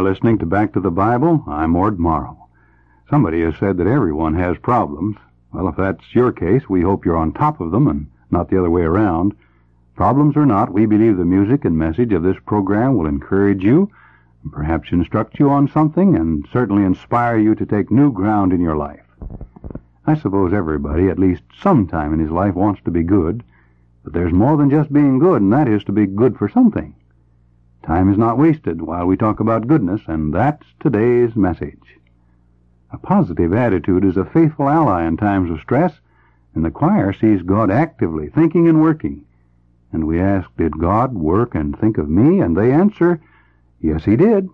listening to Back to the Bible. I'm Ord Morrow. Somebody has said that everyone has problems. Well, if that's your case, we hope you're on top of them and not the other way around. Problems or not, we believe the music and message of this program will encourage you, and perhaps instruct you on something, and certainly inspire you to take new ground in your life. I suppose everybody, at least sometime in his life, wants to be good, but there's more than just being good, and that is to be good for something. Time is not wasted while we talk about goodness, and that's today's message. A positive attitude is a faithful ally in times of stress, and the choir sees God actively thinking and working. And we ask, did God work and think of me? And they answer, yes, He did.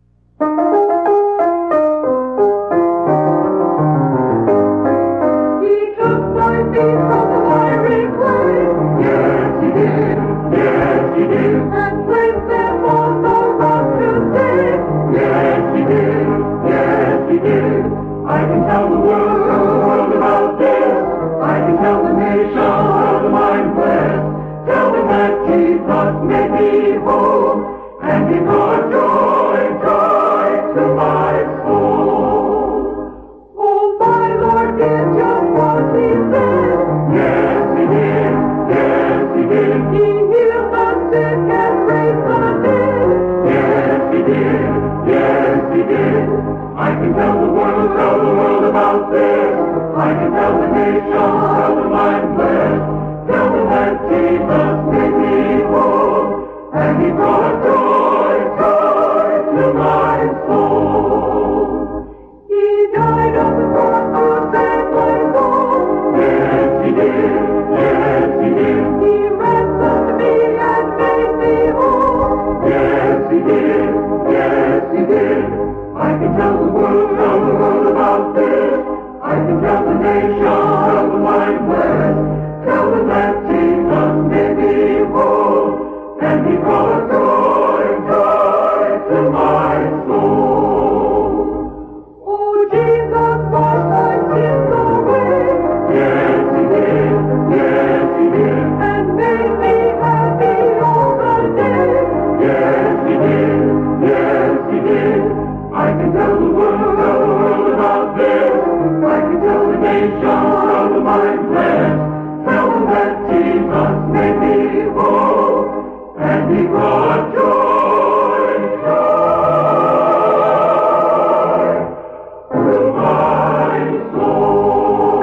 He took my feet from the miry clay. Yes, He did. Yes, He did. And placed them on the rock to stay. Yes, He did. Yes, He did. I can tell the world about this. I can tell the nation of my blessed. Tell them that Jesus made me whole, and He brought joy, joy to my soul. Oh, my Lord did just what He said. Yes, He did. Yes, He did. He healed the sick and raised the dead. Yes, He did. Yes, He did. I can tell the world about this. I can tell the nation, tell them I'm blessed. Tell them that Jesus made me whole, and He brought joy, joy to my soul. He died on the cross to save my soul. Yes, He did. Yes, He did. He ransomed me and made me whole. Yes, He did. Yes, He did. I can tell the world about this. I can tell the nation, tell them I'm blessed. Tell them that Jesus made me whole, and He brought joy, joy to my soul. Oh, Jesus washed my sins away. Yes, He did. Yes, He did. And made me happy all the day. Yes, He did. Yes, He did. I can tell the world about this. I can tell the nation, tell them I'm blessed. Tell them that Jesus made me whole, and He brought joy, joy to my soul.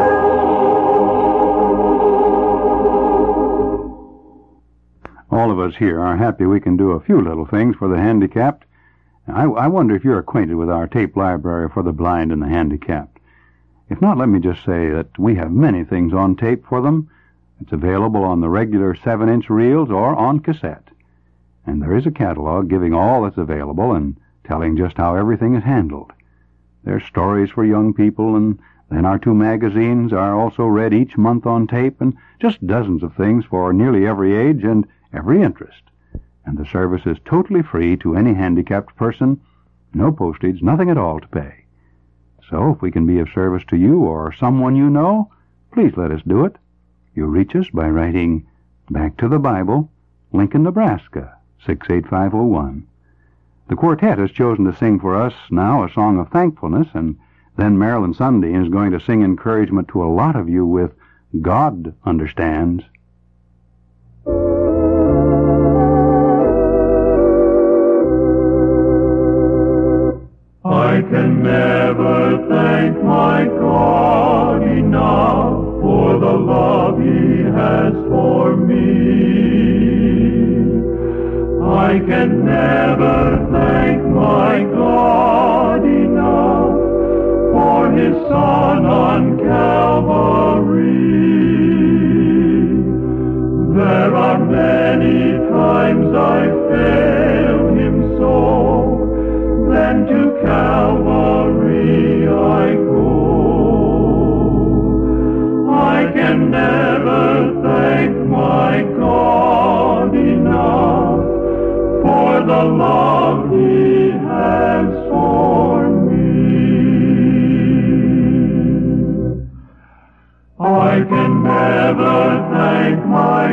All of us here are happy we can do a few little things for the handicapped. I wonder if you're acquainted with our tape library for the blind and the handicapped. If not, let me just say that we have many things on tape for them. It's available on the regular 7-inch reels or on cassette. And there is a catalog giving all that's available and telling just how everything is handled. There's stories for young people, and then our 2 magazines are also read each month on tape, and just dozens of things for nearly every age and every interest. And the service is totally free to any handicapped person, no postage, nothing at all to pay. So if we can be of service to you or someone you know, please let us do it. You reach us by writing Back to the Bible, Lincoln, Nebraska, 68501. The quartet has chosen to sing for us now a song of thankfulness, and then Marilyn Sunday is going to sing encouragement to a lot of you with God Understands. I can never thank my God enough for the love He has for me. I can never thank my God enough for His Son on Calvary. There are many times I failed Him so, then to Calvary I go. I can never thank my God enough for the love He has for me. I can never thank my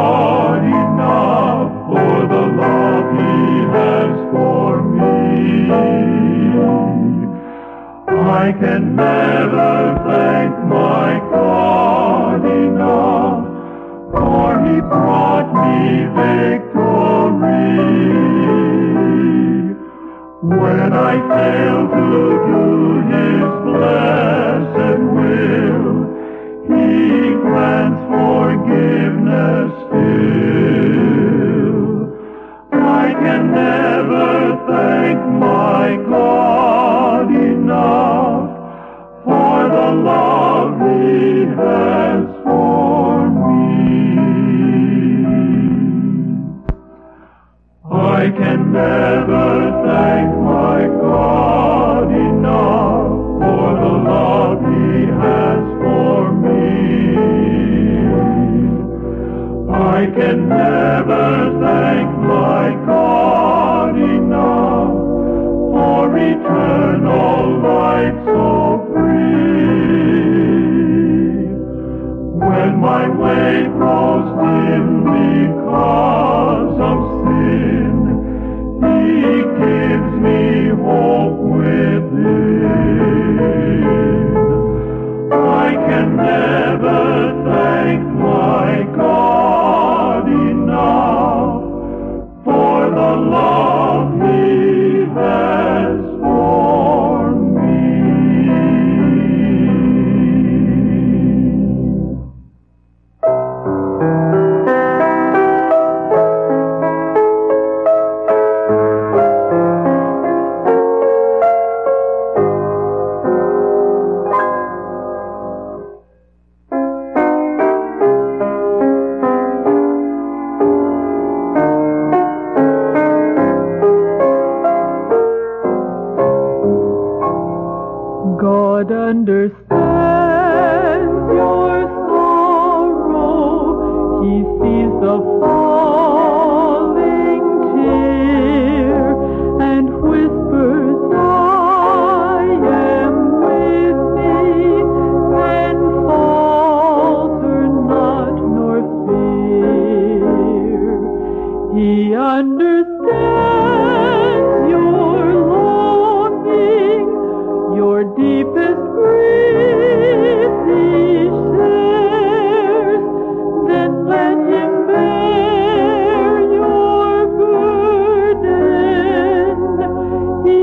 God enough for the love He has for me. I can never thank my God enough, for He brought me victory. When I fail to do His blessed will, He grants forgiveness still. I can never thank my God enough for the love He has for me. I can never thank my God enough for the love He has for me. I can never thank my God enough for eternal life so free. When my way grows dim because of sin, He gives me hope within. I can never thank my God enough for the love He has for me. God understands your sorrow. He sees the falling tear and whispers, I am with thee, and falter not nor fear. He understands your longing, your deepest grief He shares. Then let Him bear your burden. He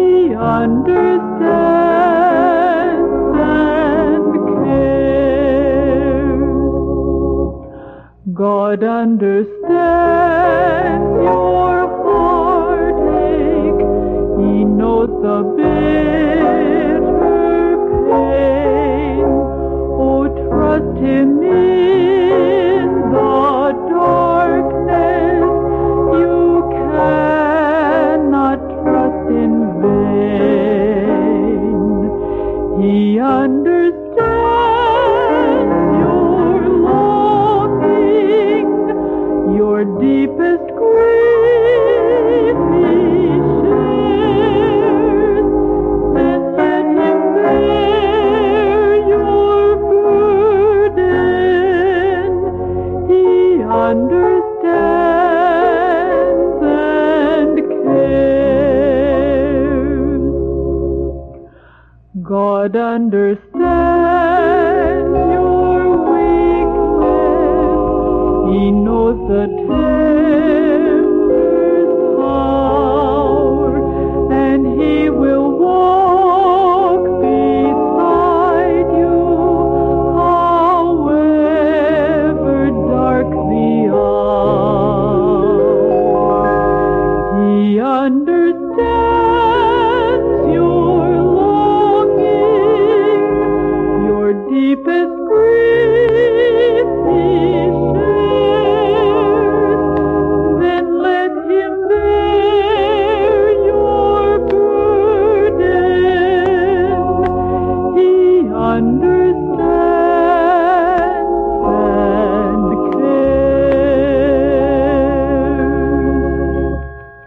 understands and cares. God understands your heartache. He knows the bitter pain. Oh, trust Him in the darkness. You cannot trust in vain. He understands your longing, your deepest grief He shares. Then let Him bear your burden. He understands and cares. God understands your weakness. He knows the timber's power, and He will walk beside you, however dark the hour. He understands your longing, your deepest grief He shares. Then let Him bear your burden. He understands and cares.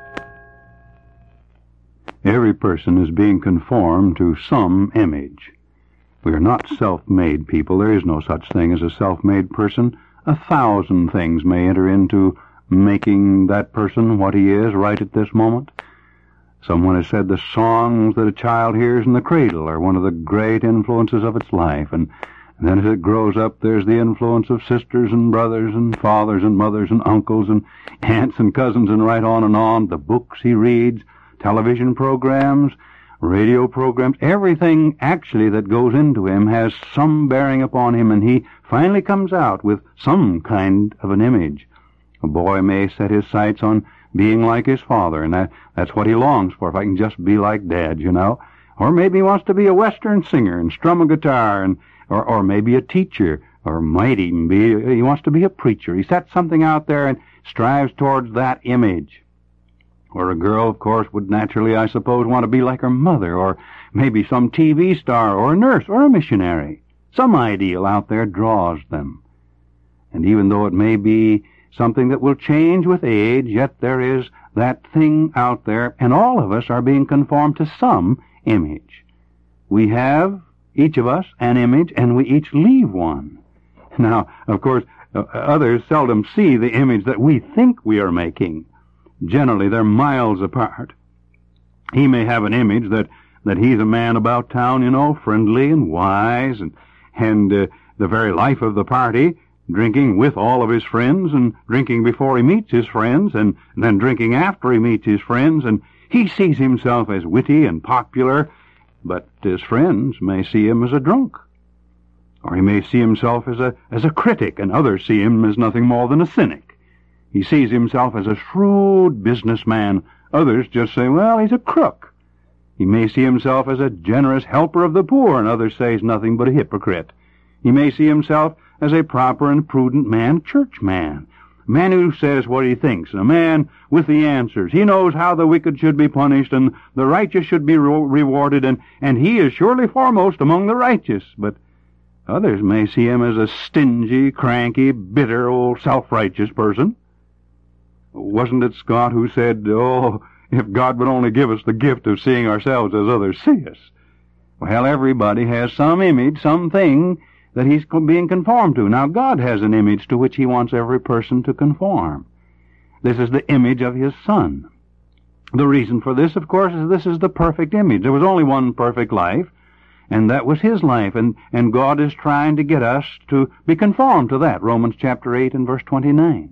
Every person is being conformed to some image. We are not self-made people. There is no such thing as a self-made person. 1,000 things may enter into making that person what he is right at this moment. Someone has said the songs that a child hears in the cradle are one of the great influences of its life, and then as it grows up, there's the influence of sisters and brothers and fathers and mothers and uncles and aunts and cousins and right on and on. The books he reads, television programs, radio programs, everything actually that goes into him has some bearing upon him, and he finally comes out with some kind of an image. A boy may set his sights on being like his father, and that's what he longs for, if I can just be like Dad, you know. Or maybe he wants to be a Western singer and strum a guitar, or maybe a teacher, or might even be, he wants to be a preacher. He sets something out there and strives towards that image. Or a girl, of course, would naturally, I suppose, want to be like her mother, or maybe some TV star, or a nurse, or a missionary. Some ideal out there draws them. And even though it may be something that will change with age, yet there is that thing out there, and all of us are being conformed to some image. We have, each of us, an image, and we each leave one. Now, of course, others seldom see the image that we think we are making. Generally, they're miles apart. He may have an image that he's a man about town, you know, friendly and wise, and the very life of the party, drinking with all of his friends, and drinking before he meets his friends, and then drinking after he meets his friends, and he sees himself as witty and popular, but his friends may see him as a drunk. Or he may see himself as a critic, and others see him as nothing more than a cynic. He sees himself as a shrewd businessman. Others just say, well, he's a crook. He may see himself as a generous helper of the poor, and others say he's nothing but a hypocrite. He may see himself as a proper and prudent man, churchman, a man who says what he thinks, a man with the answers. He knows how the wicked should be punished and the righteous should be rewarded, and he is surely foremost among the righteous. But others may see him as a stingy, cranky, bitter, old self-righteous person. Wasn't it Scott who said, oh, if God would only give us the gift of seeing ourselves as others see us? Well, everybody has some image, something that he's being conformed to. Now, God has an image to which he wants every person to conform. This is the image of his Son. The reason for this, of course, is this is the perfect image. There was only one perfect life, and that was his life, and God is trying to get us to be conformed to that. Romans chapter 8 and verse 29.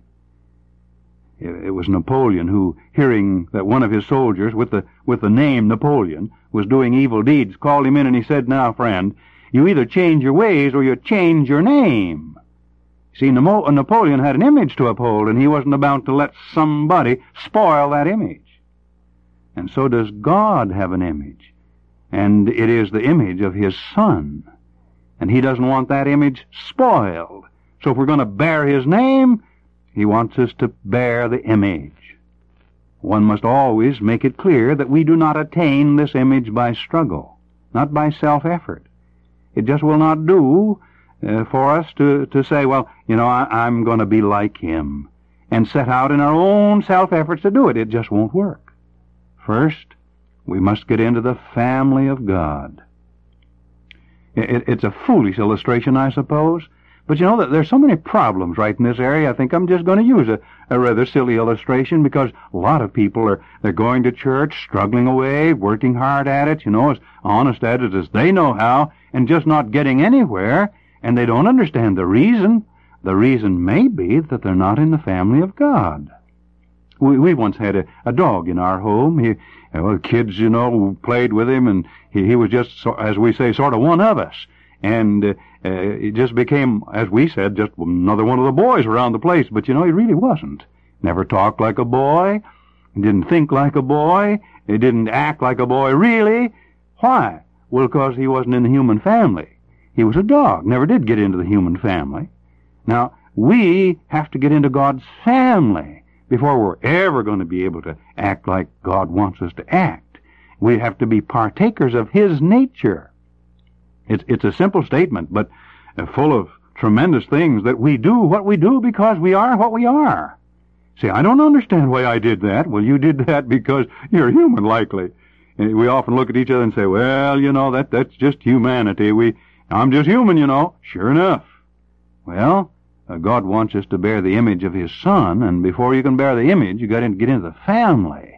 It was Napoleon who, hearing that one of his soldiers with the name Napoleon was doing evil deeds, called him in and he said, now, friend, you either change your ways or you change your name. See, Napoleon had an image to uphold, and he wasn't about to let somebody spoil that image. And so does God have an image, and it is the image of his Son. And he doesn't want that image spoiled. So if we're going to bear his name, he wants us to bear the image. One must always make it clear that we do not attain this image by struggle, not by self-effort. It just will not do for us to say, well, you know, I'm going to be like him, and set out in our own self-efforts to do it. It just won't work. First, we must get into the family of God. It's a foolish illustration, I suppose, but you know that there's so many problems right in this area. I think I'm just going to use a rather silly illustration, because a lot of people they're going to church, struggling away, working hard at it, you know, as honest at it as they know how, and just not getting anywhere, and they don't understand the reason. The reason may be that they're not in the family of God. We once had a dog in our home. The kids, you know, played with him, and he was just, as we say, sort of one of us. And it just became, as we said, just another one of the boys around the place. But, you know, he really wasn't. Never talked like a boy. He didn't think like a boy. He didn't act like a boy, really. Why? Well, because he wasn't in the human family. He was a dog, never did get into the human family. Now, we have to get into God's family before we're ever going to be able to act like God wants us to act. We have to be partakers of his nature. It's a simple statement, but full of tremendous things, that we do what we do because we are what we are. See, I don't understand why I did that. Well, you did that because you're human, likely. And we often look at each other and say, well, you know, that's just humanity. I'm just human, you know. Sure enough. Well, God wants us to bear the image of his Son, and before you can bear the image, you got to get into the family.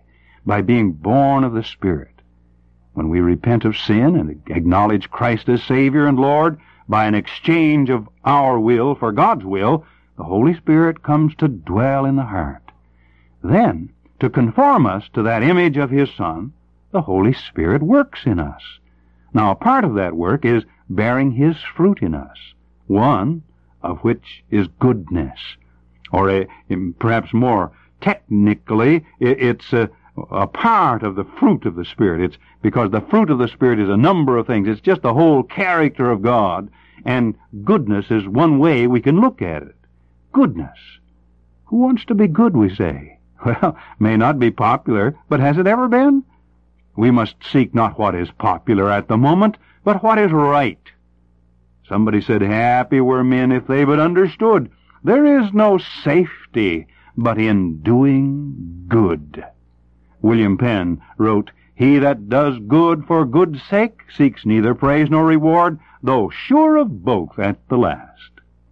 by being born of the Spirit. When we repent of sin and acknowledge Christ as Savior and Lord, by an exchange of our will for God's will, the Holy Spirit comes to dwell in the heart. Then, to conform us to that image of His Son, the Holy Spirit works in us. Now, a part of that work is bearing His fruit in us, one of which is goodness. Or perhaps more technically, it's a part of the fruit of the Spirit. It's because the fruit of the Spirit is a number of things. It's just the whole character of God, and goodness is one way we can look at it. Goodness. Who wants to be good, we say? Well, may not be popular, but has it ever been? We must seek not what is popular at the moment, but what is right. Somebody said, happy were men if they but understood. There is no safety but in doing good. William Penn wrote, he that does good for good's sake seeks neither praise nor reward, though sure of both at the last.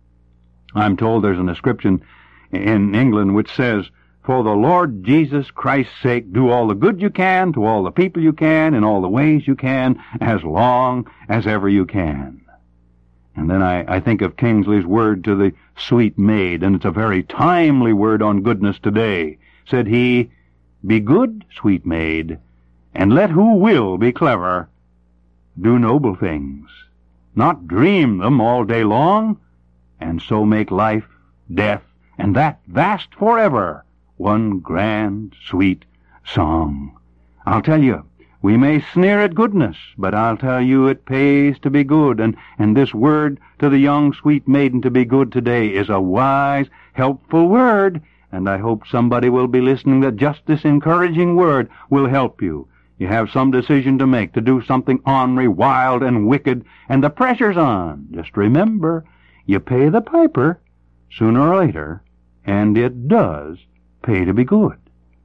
I'm told there's an inscription in England which says, for the Lord Jesus Christ's sake, do all the good you can to all the people you can in all the ways you can, as long as ever you can. And then I think of Kingsley's word to the sweet maid, and it's a very timely word on goodness today. Said he, be good, sweet maid, and let who will be clever. Do noble things, not dream them all day long, and so make life, death, and that vast forever, one grand, sweet song. I'll tell you, we may sneer at goodness, but I'll tell you it pays to be good, and this word to the young sweet maiden to be good today is a wise, helpful word, and I hope somebody will be listening that just this encouraging word will help you. You have some decision to make, to do something ornery, wild, and wicked, and the pressure's on. Just remember, you pay the piper sooner or later, and it does pay to be good.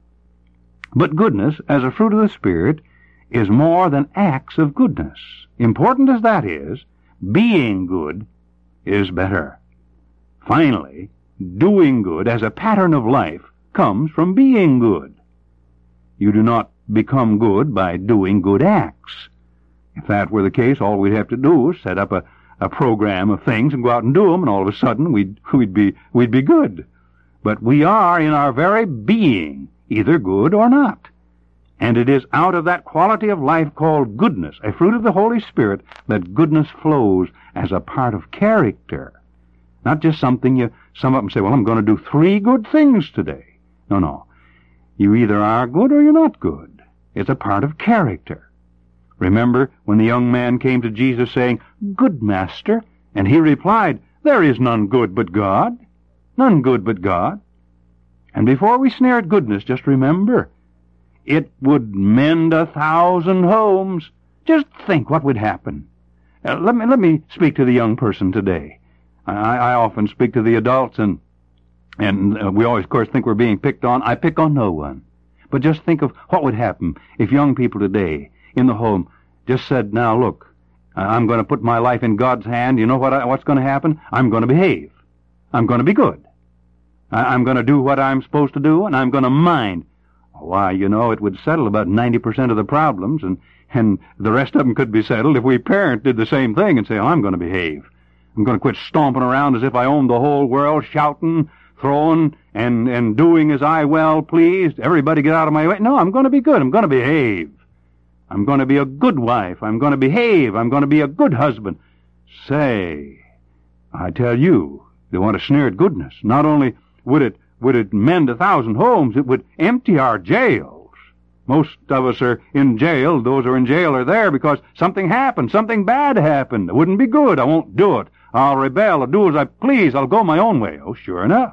But goodness, as a fruit of the Spirit, is more than acts of goodness. Important as that is, being good is better. Finally, doing good as a pattern of life comes from being good. You do not become good by doing good acts. If that were the case, all we'd have to do is set up a program of things and go out and do them, and all of a sudden we'd be good. But we are in our very being either good or not. And it is out of that quality of life called goodness, a fruit of the Holy Spirit, that goodness flows as a part of character. Not just something you sum up and say, well, I'm going to do 3 good things today. No. You either are good or you're not good. It's a part of character. Remember when the young man came to Jesus saying, good master, and he replied, there is none good but God. None good but God. And before we sneer at goodness, just remember, it would mend 1,000 homes. Just think what would happen. Let me speak to the young person today. I often speak to the adults, and we always, of course, think we're being picked on. I pick on no one. But just think of what would happen if young people today in the home just said, now look, I'm going to put my life in God's hand. You know what's going to happen? I'm going to behave. I'm going to be good. I'm going to do what I'm supposed to do, and I'm going to mind. Why, it would settle about 90% of the problems, and the rest of them could be settled if we parent did the same thing and say, I'm going to behave. I'm going to quit stomping around as if I owned the whole world, shouting, throwing, and doing as I well pleased. Everybody get out of my way. No, I'm going to be good. I'm going to behave. I'm going to be a good wife. I'm going to behave. I'm going to be a good husband. Say, I tell you, they want to sneer at goodness. Not only would it mend 1,000 homes, it would empty our jails. Most of us are in jail. Those who are in jail are there because something happened. Something bad happened. It wouldn't be good. I won't do it. I'll rebel. I'll do as I please. I'll go my own way. Oh, sure enough.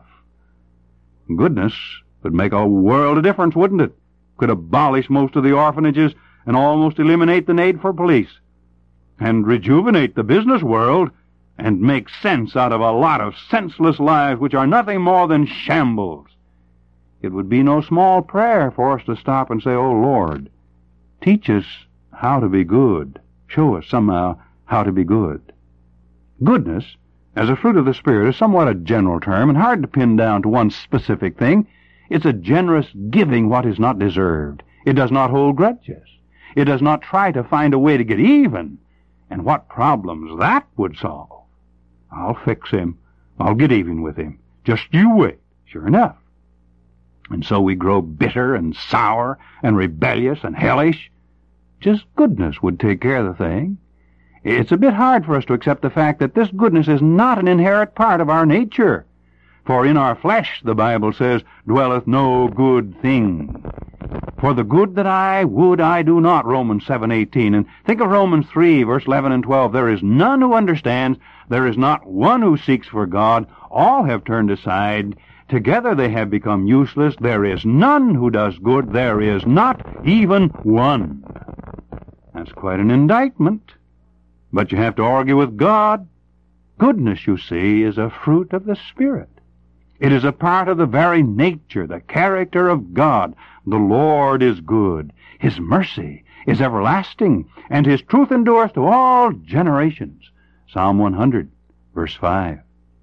Goodness would make a world of difference, wouldn't it? Could abolish most of the orphanages and almost eliminate the need for police, and rejuvenate the business world, and make sense out of a lot of senseless lives which are nothing more than shambles. It would be no small prayer for us to stop and say, oh, Lord, teach us how to be good. Show us somehow how to be good. Goodness, as a fruit of the Spirit, is somewhat a general term and hard to pin down to one specific thing. It's a generous giving what is not deserved. It does not hold grudges. It does not try to find a way to get even. And what problems that would solve. I'll fix him. I'll get even with him. Just you wait. Sure enough. And so we grow bitter and sour and rebellious and hellish. Just goodness would take care of the thing. It's a bit hard for us to accept the fact that this goodness is not an inherent part of our nature. For in our flesh, the Bible says, dwelleth no good thing. For the good that I would, I do not, Romans 7:18. And think of Romans 3, verse 11 and 12. There is none who understands. There is not one who seeks for God. All have turned aside. Together they have become useless. There is none who does good. There is not even one. That's quite an indictment. But you have to argue with God. Goodness, you see, is a fruit of the Spirit. It is a part of the very nature, the character of God. The Lord is good. His mercy is everlasting, and His truth endureth to all generations. Psalm 100, verse 5.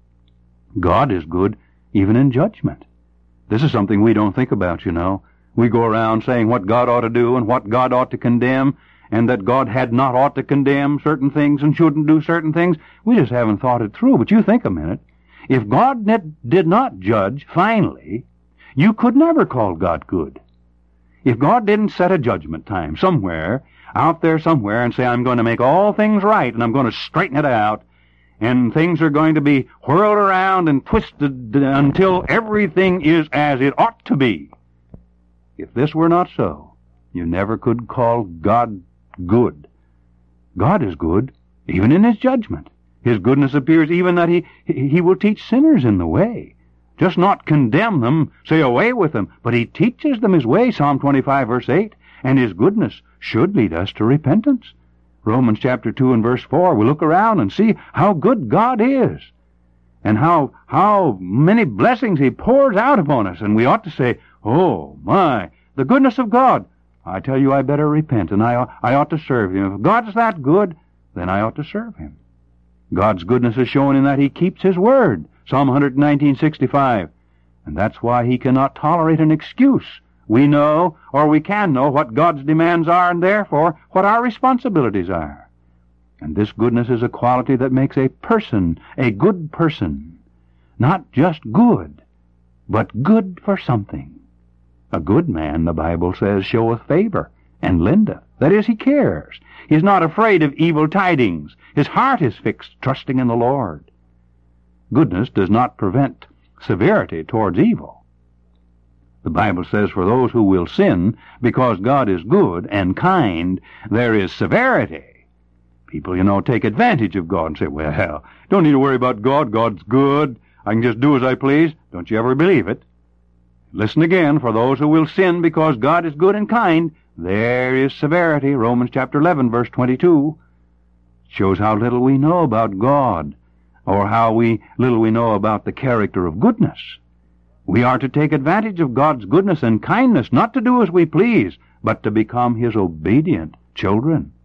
God is good even in judgment. This is something we don't think about, you know. We go around saying what God ought to do and what God ought to condemn, and that God had not ought to condemn certain things and shouldn't do certain things. We just haven't thought it through. But you think a minute. If God did not judge finally, you could never call God good. If God didn't set a judgment time somewhere, out there somewhere, and say, I'm going to make all things right, and I'm going to straighten it out, and things are going to be whirled around and twisted until everything is as it ought to be. If this were not so, you never could call God good. God is good, even in His judgment. His goodness appears even that He will teach sinners in the way. Just not condemn them, say away with them, but He teaches them His way, Psalm 25, verse 8, and His goodness should lead us to repentance. Romans chapter 2 and verse 4, we look around and see how good God is, and how many blessings He pours out upon us, and we ought to say, oh my, the goodness of God. I tell you, I better repent, and I ought to serve Him. If God's that good, then I ought to serve Him. God's goodness is shown in that He keeps His word, Psalm 119:65. And that's why He cannot tolerate an excuse. We know, or we can know, what God's demands are, and therefore what our responsibilities are. And this goodness is a quality that makes a person a good person. Not just good, but good for something. A good man, the Bible says, showeth favor, and lendeth. That is, he cares. He is not afraid of evil tidings. His heart is fixed, trusting in the Lord. Goodness does not prevent severity towards evil. The Bible says, for those who will sin, because God is good and kind, there is severity. People, you know, take advantage of God and say, well, don't need to worry about God. God's good. I can just do as I please. Don't you ever believe it? Listen again, for those who will sin because God is good and kind, there is severity. Romans chapter 11, verse 22. Shows how little we know about God, or how little we know about the character of goodness. We are to take advantage of God's goodness and kindness, not to do as we please, but to become His obedient children.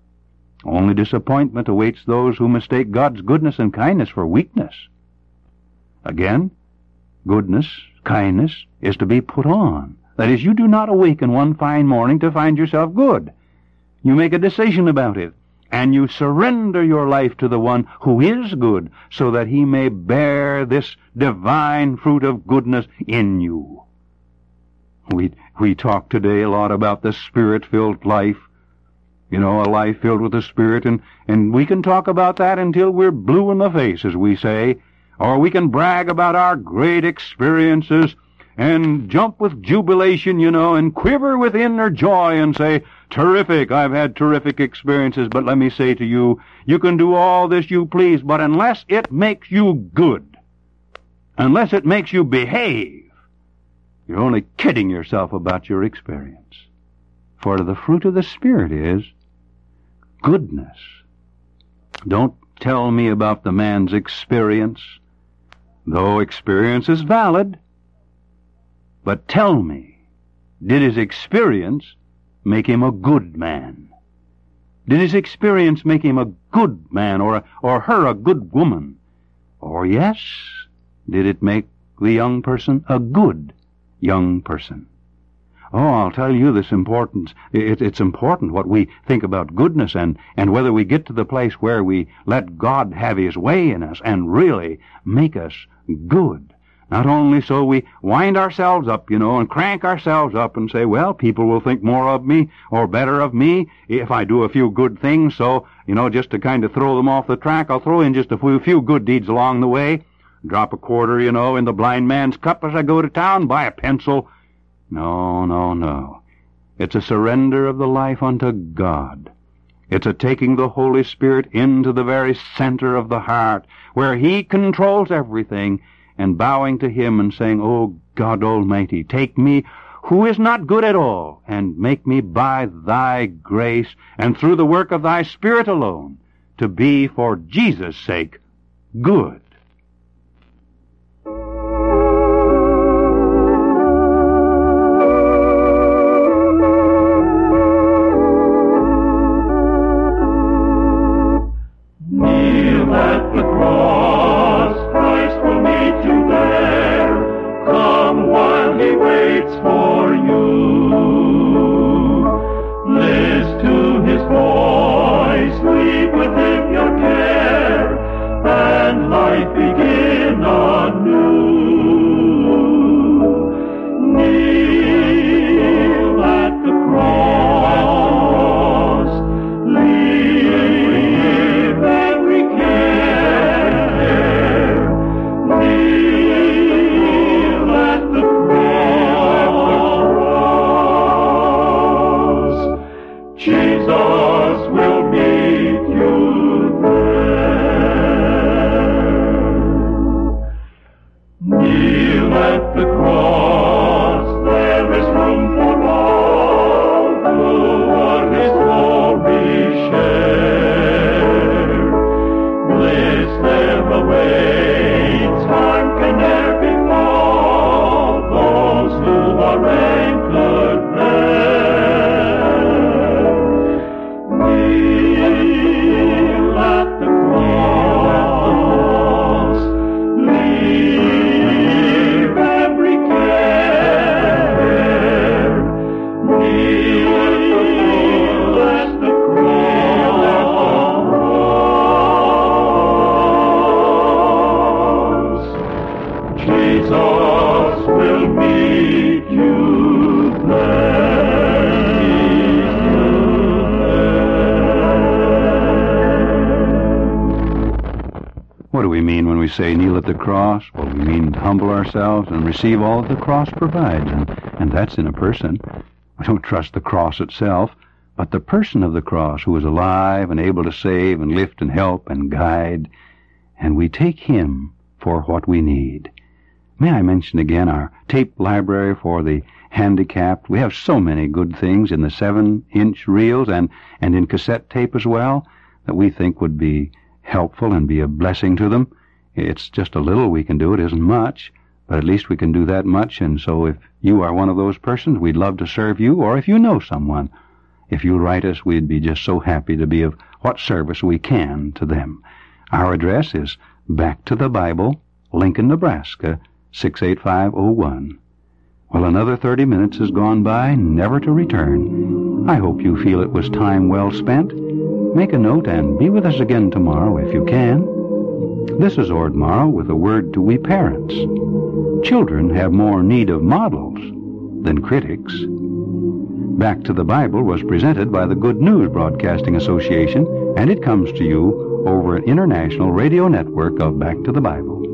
Only disappointment awaits those who mistake God's goodness and kindness for weakness. Again, goodness, kindness is to be put on. That is, you do not awaken one fine morning to find yourself good. You make a decision about it, and you surrender your life to the one who is good, so that He may bear this divine fruit of goodness in you. We talk today a lot about the Spirit-filled life. You know, a life filled with the Spirit, and we can talk about that until we're blue in the face, as we say, or we can brag about our great experiences and jump with jubilation, you know, and quiver with inner joy and say, terrific, I've had terrific experiences, but let me say to you, you can do all this you please, but unless it makes you good, unless it makes you behave, you're only kidding yourself about your experience. For the fruit of the Spirit is goodness. Don't tell me about the man's experience, though experience is valid. But tell me, did his experience make him a good man? Did his experience make him a good man, or her a good woman? Or yes, did it make the young person a good young person? Oh, I'll tell you this importance. It's important what we think about goodness and whether we get to the place where we let God have His way in us and really make us good. Not only so we wind ourselves up, and crank ourselves up and say, well, people will think more of me or better of me if I do a few good things. So, just to kind of throw them off the track, I'll throw in just a few good deeds along the way. Drop a quarter, in the blind man's cup as I go to town, buy a pencil. No. It's a surrender of the life unto God. It's a taking the Holy Spirit into the very center of the heart, where He controls everything, and bowing to Him and saying, Oh, God Almighty, take me, who is not good at all, and make me by Thy grace, and through the work of Thy Spirit alone, to be, for Jesus' sake, good. Kneel at the cross, Christ will meet you there. Come while He waits for you. Listen to His voice, leave with Him your care, and life begin anew. Kneel at the cross, leave every care. Kneel at the cross. Jesus will meet you there. Kneel at the cross. There is room for all who want His glory share. Bliss there awaits, harm can ne'er befall those who are anchored there. Kneel at the cross, leave every care. Kneel at the cross. Jesus will meet you there. What do we mean when we say kneel at the cross? Well, we mean humble ourselves and receive all that the cross provides, and that's in a person. We don't trust the cross itself, but the person of the cross who is alive and able to save and lift and help and guide, and we take Him for what we need. May I mention again our tape library for the handicapped? We have so many good things in the 7-inch reels and in cassette tape as well that we think would be helpful and be a blessing to them. It's just a little we can do. It isn't much, but at least we can do that much. And so if you are one of those persons, we'd love to serve you, or if you know someone, if you write us, we'd be just so happy to be of what service we can to them. Our address is Back to the Bible, Lincoln, Nebraska, 68501. Well, another 30 minutes has gone by, never to return. I hope you feel it was time well spent. Make a note and be with us again tomorrow if you can. This is Ord Morrow with a word to we parents. Children have more need of models than critics. Back to the Bible was presented by the Good News Broadcasting Association, and it comes to you over an international radio network of Back to the Bible.